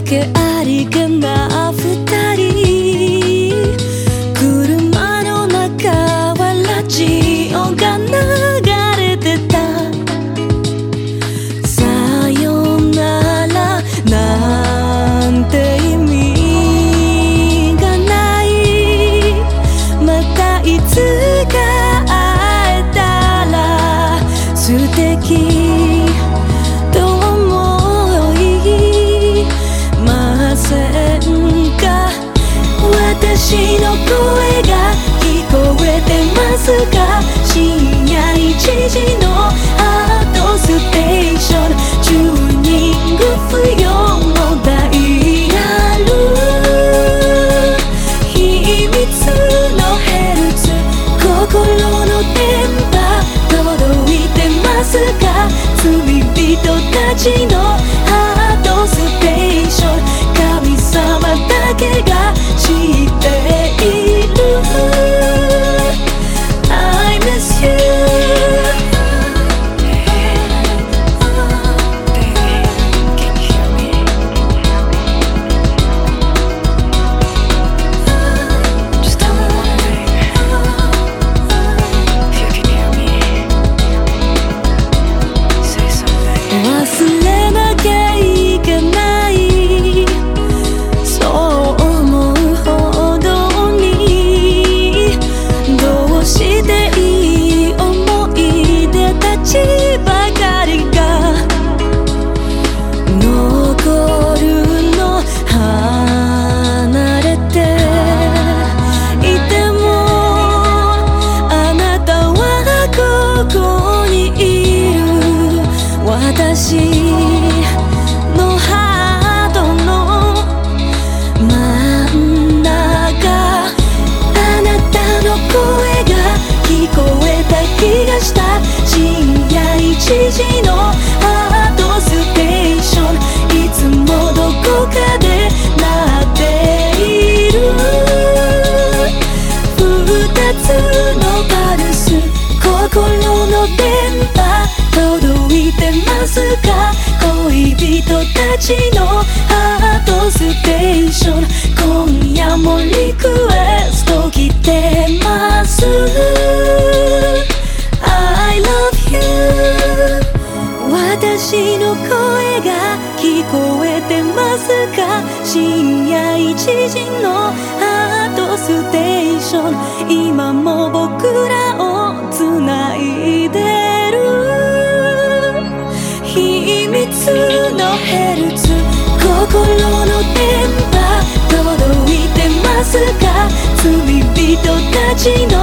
けありげな二人、車の中はラジオが流れてた。さよならなんて意味がない。またいつか会えたら素敵と思いませんか。私の声が聞こえてますか。深夜1時のハートステーション、チューニング不要のダイヤル、秘密のヘルツ、心の電波届いてますか。罪人たちのハートステーション、神様だけが知っている。 I miss you。 忘れなきゃいけない、そう思うほどに。どうしていい思い出たちばかりが残るの。離れていてもあなたはここにいる。私のハートの真ん中、あなたの声が聞こえた気がした。深夜1時のハートステーション、いつもどこかで鳴っている。二つのパルス、心の電波届いてますか。恋人たちのハートステーション、今夜もリクエスト来てます。 I love you。 私の声が聞こえてますか。深夜1時のハートステーション、今も僕らをつないでる。秘密のヘルツ、心の電波届いてますか。罪人たちの